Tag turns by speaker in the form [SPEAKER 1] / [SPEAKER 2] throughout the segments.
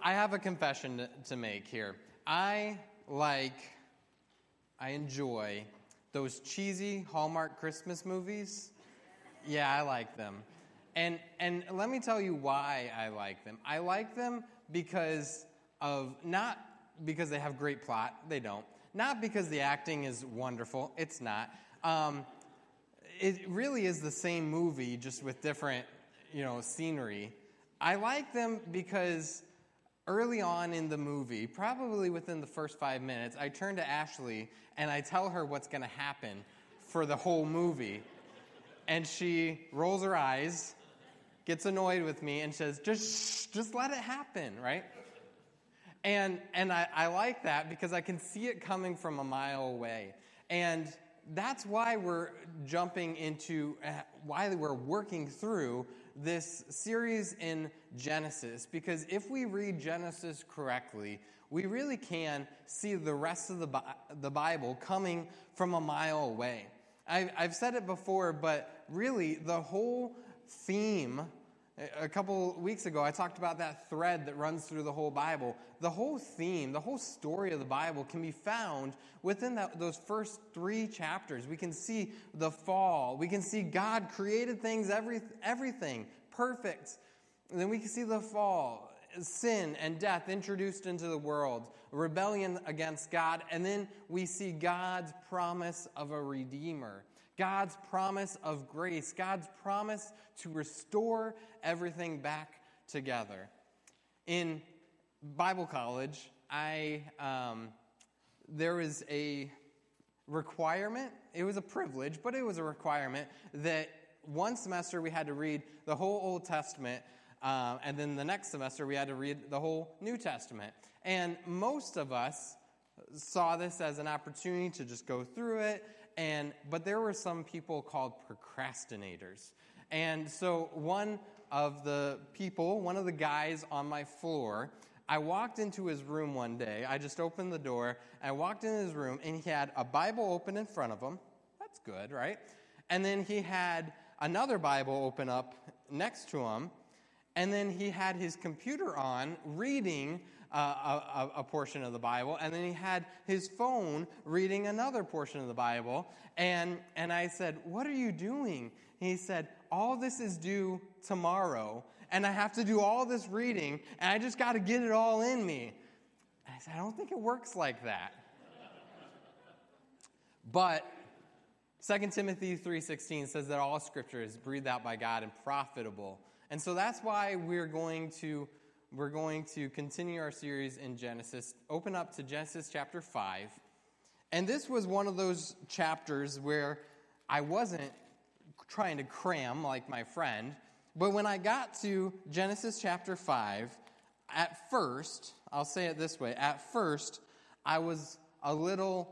[SPEAKER 1] I have a confession to make here. I enjoy those cheesy Hallmark Christmas movies. Yeah, I like them. And let me tell you why I like them. I like them because not because they have great plot. They don't. Not because the acting is wonderful. It's not. It really is the same movie, just with different, scenery. I like them because early on in the movie, probably within the first 5 minutes, I turn to Ashley and I tell her what's going to happen for the whole movie. And she rolls her eyes, gets annoyed with me, and says, just let it happen, right? And I like that because I can see it coming from a mile away. And that's why we're why we're working through this series in Genesis. Because if we read Genesis correctly, we really can see the rest of the Bible coming from a mile away. I've said it before, but really the whole theme, a couple weeks ago, I talked about that thread that runs through the whole Bible. The whole theme, the whole story of the Bible can be found within those first 3 chapters. We can see the fall. We can see God created things, everything, perfect. And then we can see the fall, sin and death introduced into the world, rebellion against God. And then we see God's promise of a Redeemer. God's promise of grace, God's promise to restore everything back together. In Bible college, there was a requirement. It was a privilege, but it was a requirement that one semester we had to read the whole Old Testament, and then the next semester we had to read the whole New Testament. And most of us saw this as an opportunity to just go through it, but there were some people called procrastinators. And so one of the guys on my floor, I walked into his room one day. I just opened the door. I walked into his room, and he had a Bible open in front of him. That's good, right? And then he had another Bible open up next to him. And then he had his computer on, reading a portion of the Bible, and then he had his phone reading another portion of the Bible, and I said, "What are you doing?" He said, "All this is due tomorrow, and I have to do all this reading, and I just got to get it all in me." And I said, "I don't think it works like that." But 2 Timothy 3:16 says that all Scripture is breathed out by God and profitable. And so that's why we're going to continue our series in Genesis. Open up to Genesis chapter 5. And this was one of those chapters where I wasn't trying to cram like my friend. But when I got to Genesis chapter 5, at first, I'll say it this way, at first, I was a little,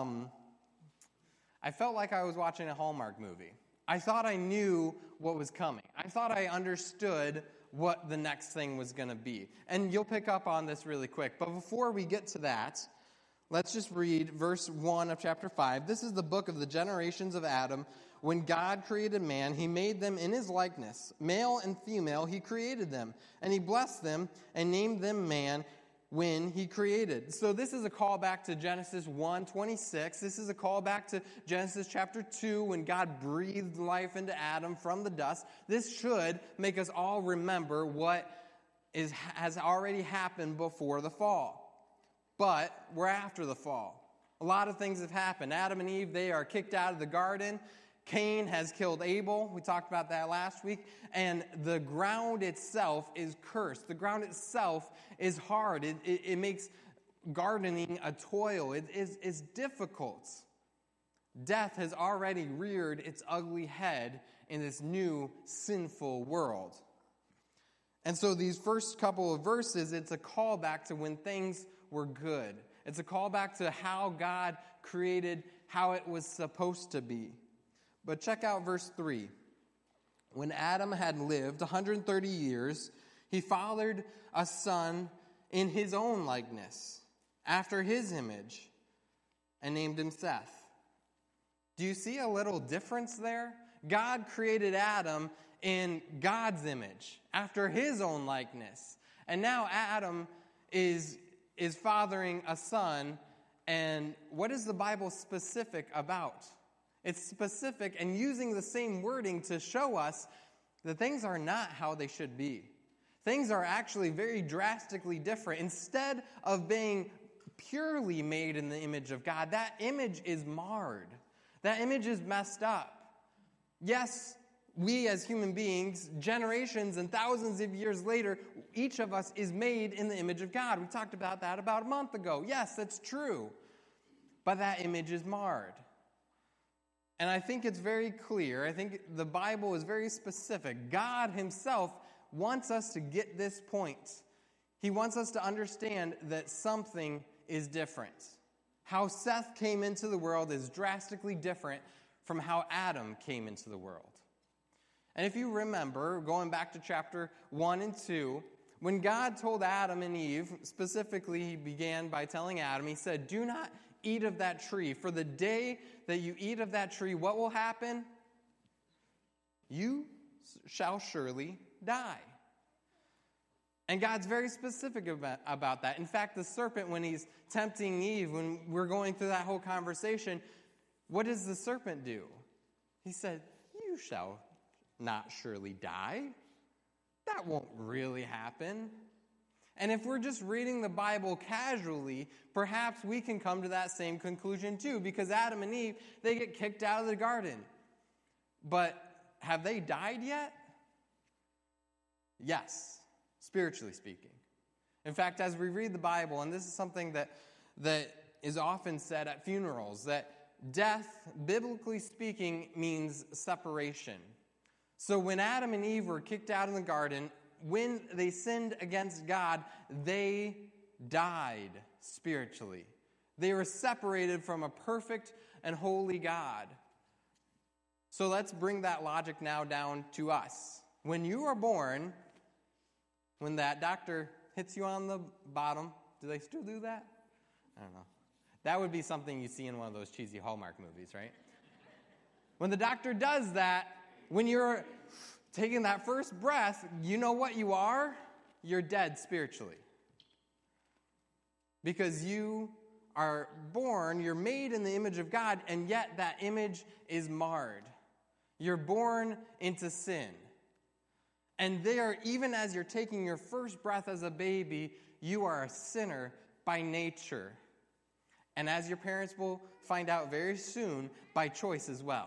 [SPEAKER 1] I felt like I was watching a Hallmark movie. I thought I knew what was coming. I thought I understood what the next thing was going to be. And you'll pick up on this really quick. But before we get to that, let's just read verse 1 of chapter 5. This is the book of the generations of Adam. When God created man, he made them in his likeness. Male and female, he created them. And he blessed them and named them man when he created. So this is a callback to Genesis 1:26. This is a callback to Genesis chapter 2 when God breathed life into Adam from the dust. This should make us all remember what has already happened before the fall. But we're after the fall. A lot of things have happened. Adam and Eve, they are kicked out of the garden. Cain has killed Abel. We talked about that last week. And the ground itself is cursed. The ground itself is hard. It makes gardening a toil. It is difficult. Death has already reared its ugly head in this new sinful world. And so these first couple of verses, it's a callback to when things were good. It's a callback to how God created how it was supposed to be. But check out verse 3. When Adam had lived 130 years, he fathered a son in his own likeness, after his image, and named him Seth. Do you see a little difference there? God created Adam in God's image, after his own likeness. And now Adam is fathering a son, and what is the Bible specific about? It's specific and using the same wording to show us that things are not how they should be. Things are actually very drastically different. Instead of being purely made in the image of God, that image is marred. That image is messed up. Yes, we as human beings, generations and thousands of years later, each of us is made in the image of God. We talked about that about a month ago. Yes, that's true. But that image is marred. And I think it's very clear. I think the Bible is very specific. God himself wants us to get this point. He wants us to understand that something is different. How Seth came into the world is drastically different from how Adam came into the world. And if you remember, going back to chapter 1 and 2, when God told Adam and Eve, specifically he began by telling Adam, he said, "Do not eat of that tree. For the day that you eat of that tree, what will happen? You shall surely die." And God's very specific about that. In fact, the serpent, when he's tempting Eve, when we're going through that whole conversation, what does the serpent do? He said, "You shall not surely die." That won't really happen. And if we're just reading the Bible casually, perhaps we can come to that same conclusion too, because Adam and Eve, they get kicked out of the garden. But have they died yet? Yes, spiritually speaking. In fact, as we read the Bible, and this is something that is often said at funerals, that death, biblically speaking, means separation. So when Adam and Eve were kicked out of the garden, when they sinned against God, they died spiritually. They were separated from a perfect and holy God. So let's bring that logic now down to us. When you are born, when that doctor hits you on the bottom, do they still do that? I don't know. That would be something you see in one of those cheesy Hallmark movies, right? When the doctor does that, when you're taking that first breath, you know what you are? You're dead spiritually. Because you are born, you're made in the image of God, and yet that image is marred. You're born into sin. And there, even as you're taking your first breath as a baby, you are a sinner by nature. And as your parents will find out very soon, by choice as well.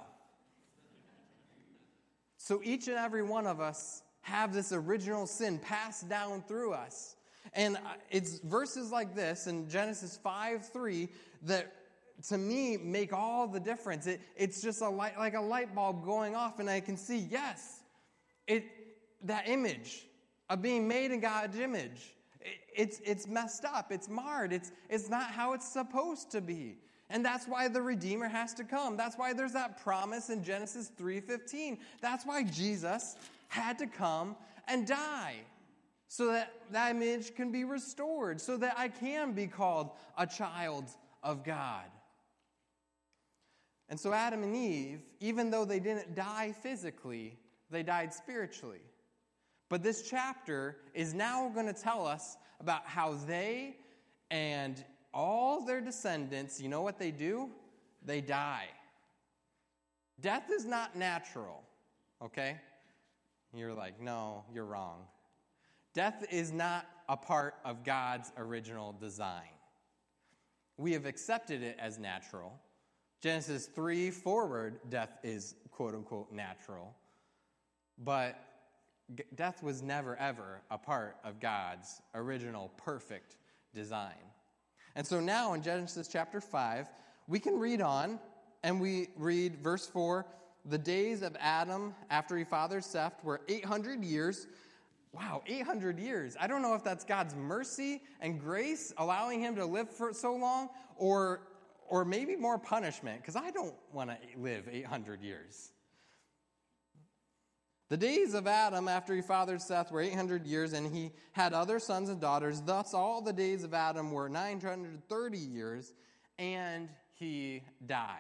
[SPEAKER 1] So each and every one of us have this original sin passed down through us. And it's verses like this in Genesis 5:3 that, to me, make all the difference. It's just like a light bulb going off, and I can see, yes, that image of being made in God's image, it's messed up, it's marred, it's not how it's supposed to be. And that's why the Redeemer has to come. That's why there's that promise in Genesis 3:15. That's why Jesus had to come and die, so that that image can be restored, so that I can be called a child of God. And so Adam and Eve, even though they didn't die physically, they died spiritually. But this chapter is now going to tell us about how they and all their descendants, you know what they do? They die. Death is not natural, okay? You're like, no, you're wrong. Death is not a part of God's original design. We have accepted it as natural. Genesis 3 forward, death is quote-unquote natural. But death was never, ever a part of God's original perfect design. And so now in Genesis chapter 5, we can read on, and we read verse 4, "The days of Adam after he fathered Seth were 800 years. Wow, 800 years. I don't know if that's God's mercy and grace allowing him to live for so long, or maybe more punishment, because I don't want to live 800 years. The days of Adam after he fathered Seth were 800 years, and he had other sons and daughters. Thus all the days of Adam were 930 years, and he died.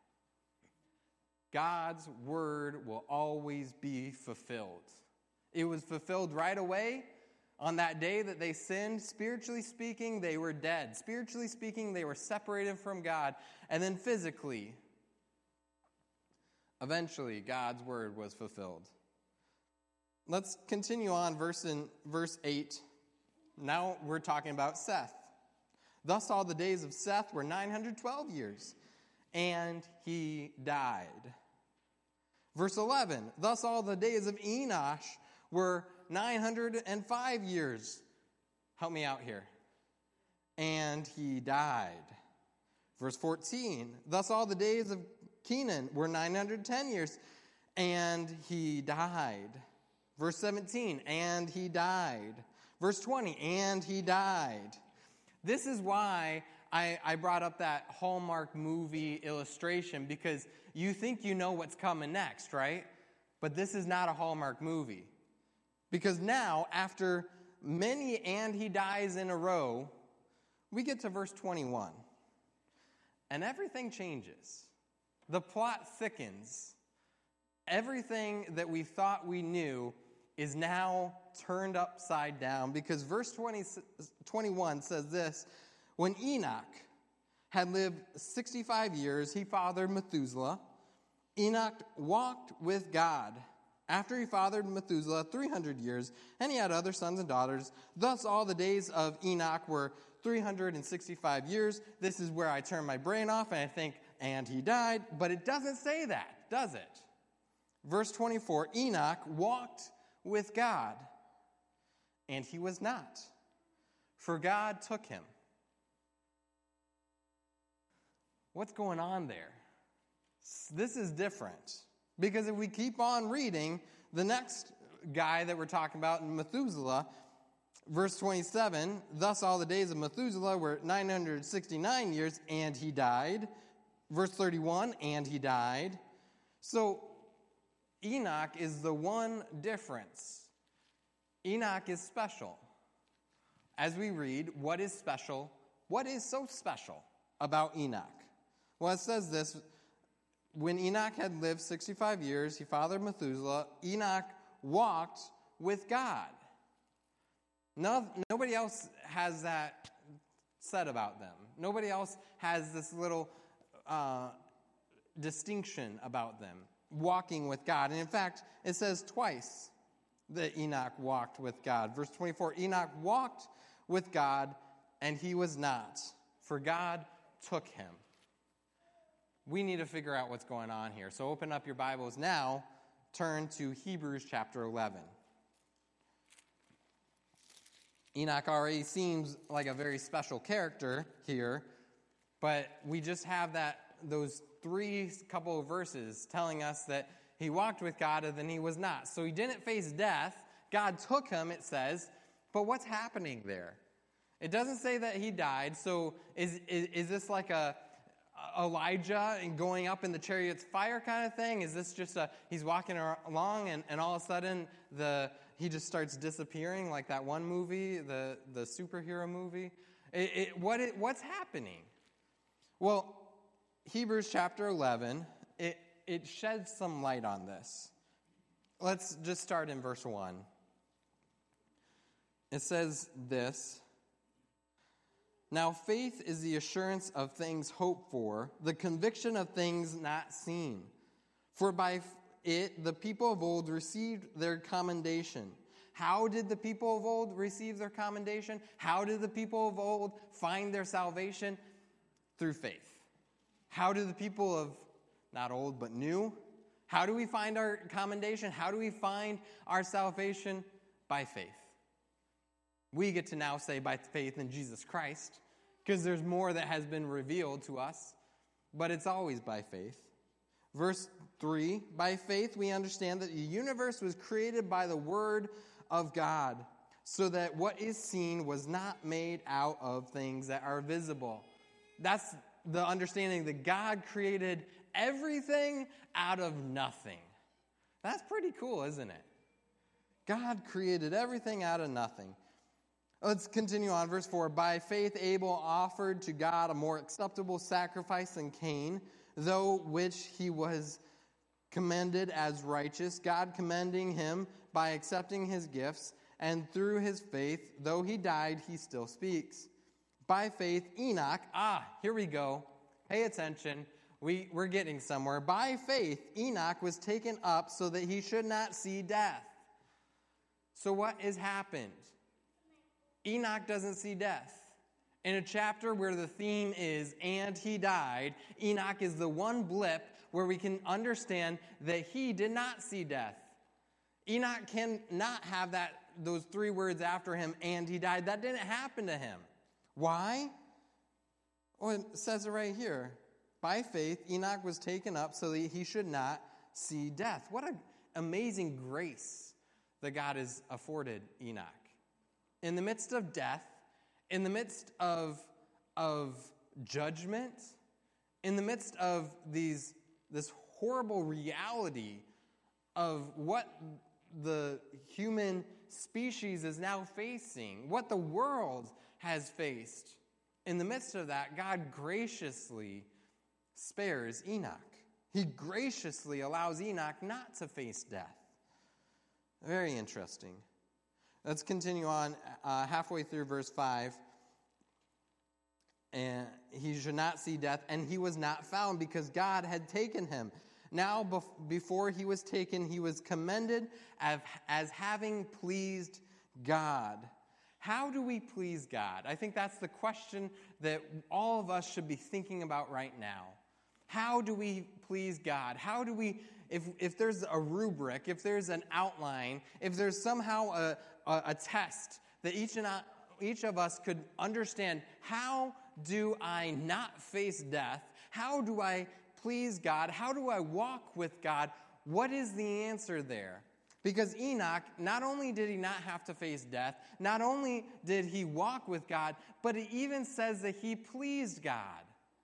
[SPEAKER 1] God's word will always be fulfilled. It was fulfilled right away, On that day that they sinned, spiritually speaking, they were dead. Spiritually speaking, they were separated from God. And then physically, eventually, God's word was fulfilled. Let's continue on verse 8. Now we're talking about Seth. Thus all the days of Seth were 912 years, and he died. Verse 11. Thus all the days of Enosh were 905 years. Help me out here. And he died. Verse 14. Thus all the days of Kenan were 910 years, and he died. Verse 17. And he died. Verse 20. And he died. This is why I brought up that Hallmark movie illustration, because you think you know what's coming next, right? But this is not a Hallmark movie. Because now, after many and he dies in a row, we get to verse 21. And everything changes. The plot thickens. Everything that we thought we knew is now turned upside down, because verse 21 says this: when Enoch had lived 65 years, he fathered Methuselah. Enoch walked with God. After he fathered Methuselah 300 years, and he had other sons and daughters. Thus all the days of Enoch were 365 years. This is where I turn my brain off and I think, and he died. But it doesn't say that, does it? Verse 24, Enoch walked with God, and he was not, for God took him. What's going on there? This is different. Because if we keep on reading, the next guy that we're talking about, Methuselah, verse 27, thus all the days of Methuselah were 969 years, and he died. Verse 31, and he died. So Enoch is the one difference. Enoch is special. As we read, what is special? What is so special about Enoch? Well, it says this: when Enoch had lived 65 years, he fathered Methuselah. Enoch walked with God. Nobody else has that said about them. Nobody else has this little distinction about them, walking with God. And in fact, it says twice that Enoch walked with God. Verse 24, Enoch walked with God, and he was not, for God took him. We need to figure out what's going on here. So open up your Bibles now. Turn to Hebrews chapter 11. Enoch already seems like a very special character here, but we just have those three couple of verses telling us that he walked with God and then he was not. So he didn't face death. God took him, it says. But what's happening there? It doesn't say that he died. So is this like Elijah and going up in the chariot's fire kind of thing? Is this just he's walking along and all of a sudden he just starts disappearing like that one movie, the superhero movie? What's happening? Well, Hebrews chapter 11, it sheds some light on this. Let's just start in verse 1. It says this: now faith is the assurance of things hoped for, the conviction of things not seen. For by it the people of old received their commendation. How did the people of old receive their commendation? How did the people of old find their salvation? Through faith. How do the people of, not old but new, how do we find our commendation? How do we find our salvation? By faith. We get to now say by faith in Jesus Christ, because there's more that has been revealed to us, but it's always by faith. Verse 3, by faith we understand that the universe was created by the word of God, so that what is seen was not made out of things that are visible. That's the understanding that God created everything out of nothing. That's pretty cool, isn't it? God created everything out of nothing. Let's continue on. Verse 4. By faith Abel offered to God a more acceptable sacrifice than Cain, though which he was commended as righteous, God commending him by accepting his gifts. and through his faith, though he died, he still speaks. By faith, Enoch, here we go. Pay attention. We're getting somewhere. By faith, Enoch was taken up so that he should not see death. So what has happened? Enoch doesn't see death. In a chapter where the theme is, and he died, Enoch is the one blip where we can understand that he did not see death. Enoch cannot have those three words after him, and he died. That didn't happen to him. Why? Well, it says it right here. By faith, Enoch was taken up so that he should not see death. What an amazing grace that God has afforded Enoch. In the midst of death, in the midst of judgment, in the midst of this horrible reality of what the human species is now facing, what the world has faced, in the midst of that, God graciously spares Enoch. He graciously allows Enoch not to face death. Very interesting. Let's continue on halfway through verse 5. And he should not see death, and he was not found because God had taken him. Now, before he was taken, he was commended as having pleased God. How do we please God? I think that's the question that all of us should be thinking about right now. How do we please God? How do we, if there's a rubric, if there's an outline, if there's somehow a test that each of us could understand, how do I not face death? How do I please God? How do I walk with God? What is the answer there? Because Enoch, not only did he not have to face death, not only did he walk with God, but it even says that he pleased God.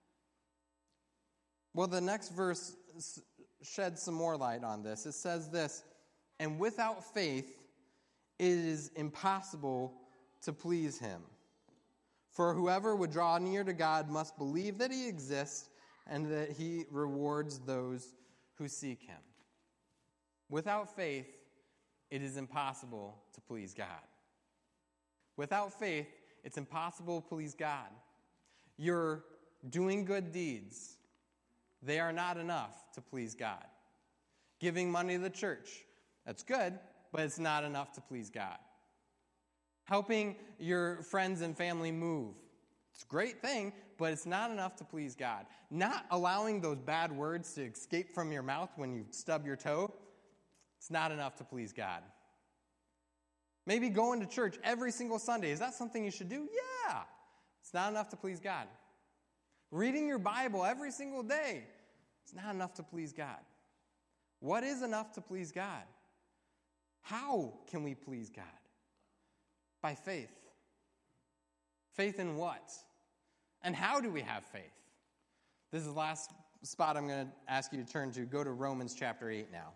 [SPEAKER 1] Well, the next verse sheds some more light on this. It says this, and without faith, it is impossible to please him. For whoever would draw near to God must believe that he exists and that he rewards those who seek him. Without faith, it is impossible to please God. Without faith, it's impossible to please God. You're doing good deeds. They are not enough to please God. Giving money to the church, that's good, but it's not enough to please God. Helping your friends and family move, it's a great thing, but it's not enough to please God. Not allowing those bad words to escape from your mouth when you stub your toe, it's not enough to please God. Maybe going to church every single Sunday, is that something you should do? Yeah. It's not enough to please God. Reading your Bible every single day, it's not enough to please God. What is enough to please God? How can we please God? By faith. Faith in what? And how do we have faith? This is the last spot I'm going to ask you to turn to. Go to Romans chapter 8 now.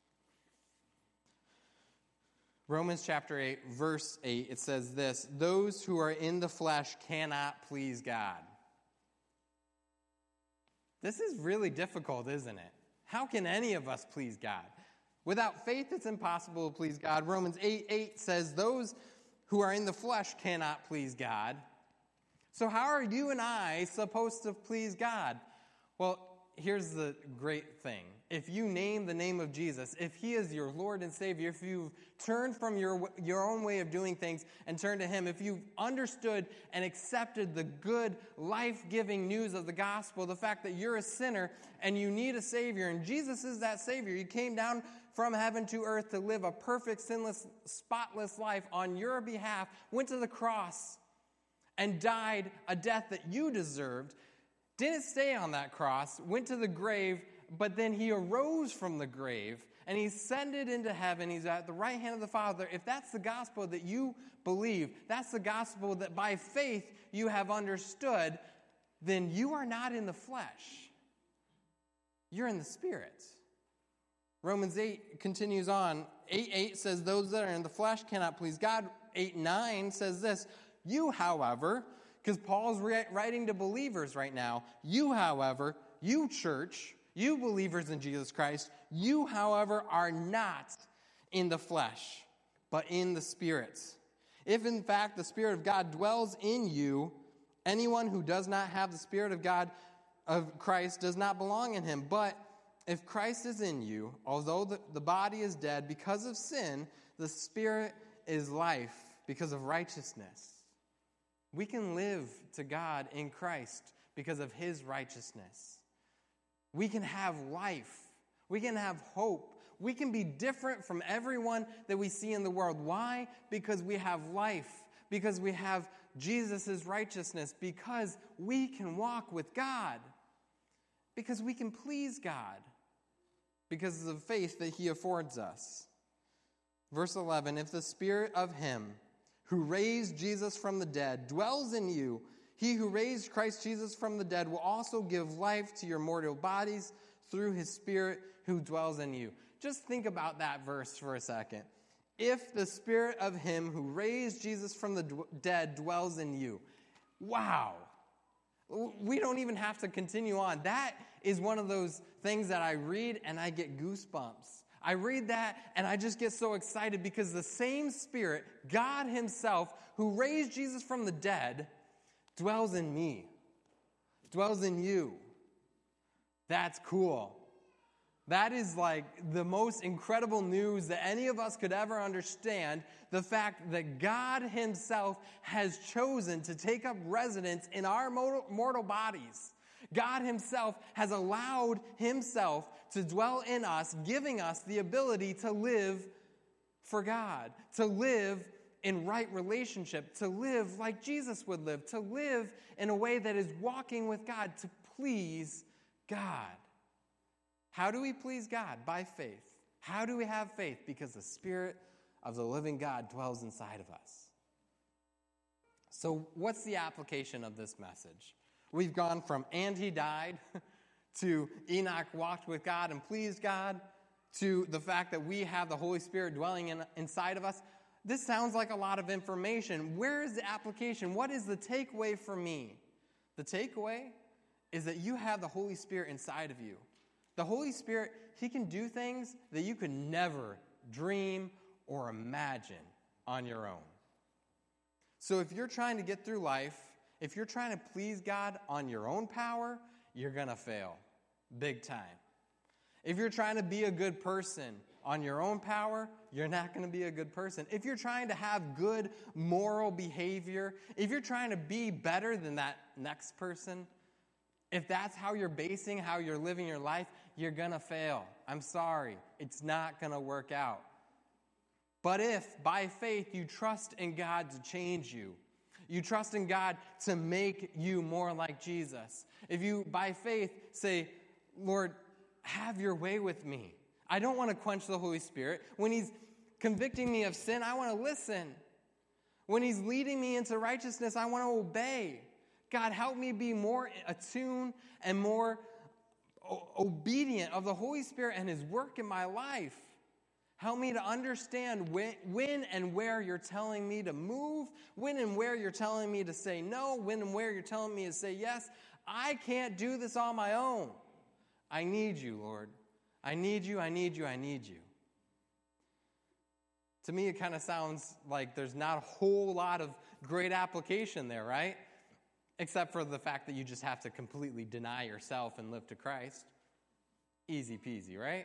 [SPEAKER 1] Romans chapter 8, verse 8, it says this, those who are in the flesh cannot please God. This is really difficult, isn't it? How can any of us please God? Without faith, it's impossible to please God. Romans 8:8 says those who are in the flesh cannot please God. So how are you and I supposed to please God? Well, here's the great thing. If you name the name of Jesus, if he is your Lord and Savior, if you've turned from your own way of doing things and turned to him, if you've understood and accepted the good, life-giving news of the gospel, the fact that you're a sinner and you need a Savior, and Jesus is that Savior. He came down from heaven to earth to live a perfect, sinless, spotless life on your behalf, went to the cross and died a death that you deserved, didn't stay on that cross, went to the grave, but then he arose from the grave, and he ascended into heaven. He's at the right hand of the Father. If that's the gospel that you believe, that's the gospel that by faith you have understood, then you are not in the flesh. You're in the Spirit. Romans 8 continues on. 8:8 says, those that are in the flesh cannot please God. 8:9 says this, you, however, because Paul's writing to believers right now, you, however, you church, you believers in Jesus Christ, you, however, are not in the flesh, but in the Spirit. If in fact the Spirit of God dwells in you, anyone who does not have the Spirit of God, of Christ, does not belong in him. But if Christ is in you, although the body is dead because of sin, the Spirit is life because of righteousness. We can live to God in Christ because of his righteousness. We can have life. We can have hope. We can be different from everyone that we see in the world. Why? Because we have life. Because we have Jesus' righteousness. Because we can walk with God. Because we can please God. Because of the faith that he affords us. Verse 11, if the Spirit of him who raised Jesus from the dead dwells in you, he who raised Christ Jesus from the dead will also give life to your mortal bodies through his Spirit who dwells in you. Just think about that verse for a second. If the Spirit of him who raised Jesus from the dead dwells in you. Wow. We don't even have to continue on. That is one of those things that I read and I get goosebumps. I read that and I just get so excited because the same Spirit, God himself, who raised Jesus from the dead, dwells in me, dwells in you. That's cool. That is like the most incredible news that any of us could ever understand. The fact that God himself has chosen to take up residence in our mortal bodies. God himself has allowed himself to dwell in us, giving us the ability to live for God, to live in right relationship, to live like Jesus would live, to live in a way that is walking with God, to please God. How do we please God? By faith. How do we have faith? Because the Spirit of the living God dwells inside of us. So what's the application of this message? We've gone from "and he died" to Enoch walked with God and pleased God, to the fact that we have the Holy Spirit dwelling inside of us. This sounds like a lot of information. Where is the application? What is the takeaway for me? The takeaway is that you have the Holy Spirit inside of you. The Holy Spirit, he can do things that you could never dream or imagine on your own. So if you're trying to get through life, if you're trying to please God on your own power, you're going to fail big time. If you're trying to be a good person on your own power, you're not going to be a good person. If you're trying to have good moral behavior, if you're trying to be better than that next person, if that's how you're basing, how you're living your life, you're going to fail. I'm sorry. It's not going to work out. But if, by faith, you trust in God to change you, you trust in God to make you more like Jesus. If you, by faith, say, Lord, have your way with me. I don't want to quench the Holy Spirit. When he's convicting me of sin, I want to listen. When he's leading me into righteousness, I want to obey. God, help me be more attuned and more obedient of the Holy Spirit and his work in my life. Help me to understand when and where you're telling me to move, when and where you're telling me to say no, when and where you're telling me to say yes. I can't do this on my own. I need you, Lord. I need you, I need you, I need you. To me, it kind of sounds like there's not a whole lot of great application there, right? Except for the fact that you just have to completely deny yourself and live to Christ. Easy peasy, right?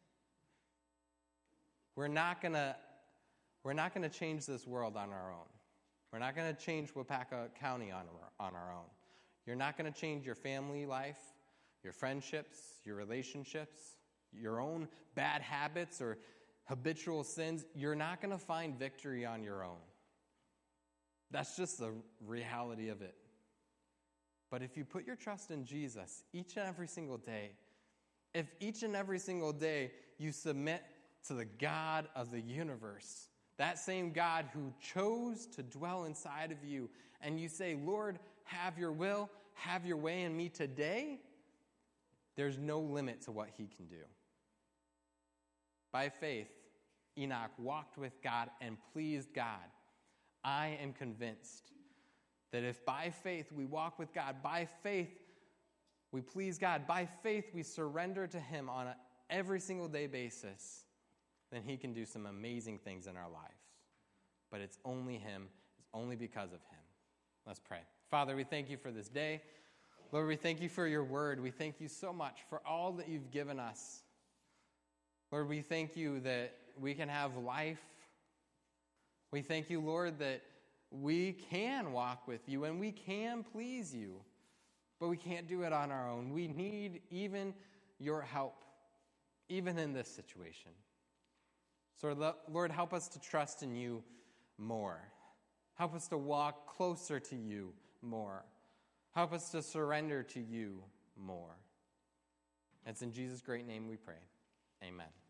[SPEAKER 1] We're not gonna change this world on our own. We're not gonna change Waupaca County on our own. You're not gonna change your family life, your friendships, your relationships, your own bad habits or habitual sins. You're not gonna find victory on your own. That's just the reality of it. But if you put your trust in Jesus each and every single day, if each and every single day you submit to the God of the universe, that same God who chose to dwell inside of you, and you say, Lord, have your will, have your way in me today, there's no limit to what he can do. By faith, Enoch walked with God and pleased God. I am convinced that if by faith we walk with God, by faith we please God, by faith we surrender to him on an every single day basis, then he can do some amazing things in our lives. but it's only him. It's only because of him. Let's pray. Father, we thank you for this day. Lord, we thank you for your word. We thank you so much for all that you've given us. Lord, we thank you that we can have life. We thank you, Lord, that we can walk with you and we can please you, but we can't do it on our own. We need even your help, even in this situation. So, Lord, help us to trust in you more. Help us to walk closer to you more. Help us to surrender to you more. It's in Jesus' great name we pray. Amen.